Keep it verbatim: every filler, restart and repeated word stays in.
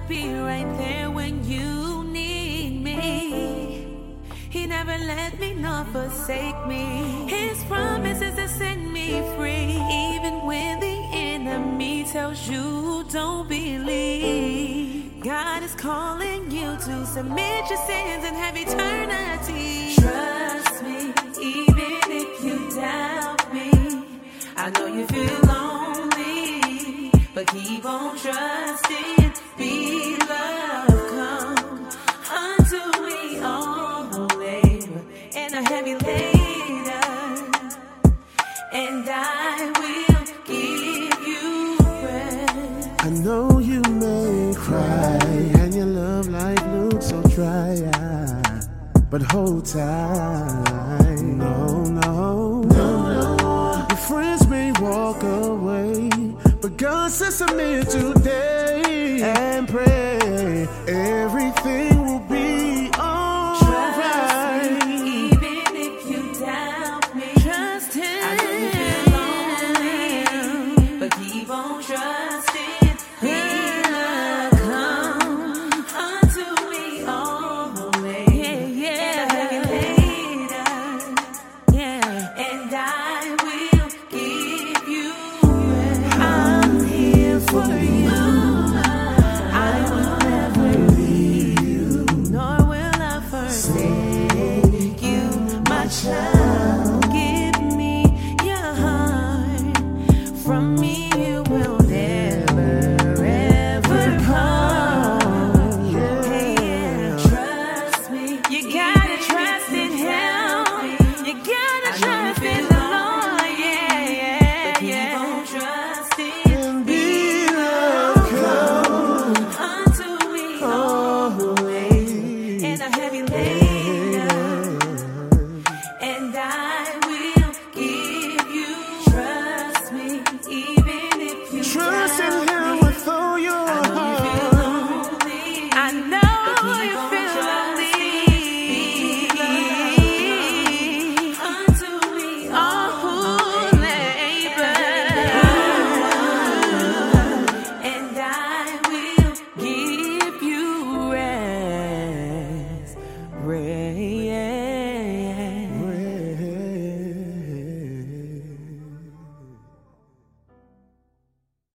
be right there when you need me. He never let me nor forsake me. His promise is to set me free, even when the enemy tells you don't believe. God is calling you to submit your sins and have eternity. Trust me, even if you doubt me. I know you feel lonely, but keep on trusting. Beloved, come unto me, all who labor and are heavy laden, and I will give you rest. I know you may cry, and your love life looks so dry, but hold tight. No, no, no, no. Your friends may walk away, but God says submit today and pray.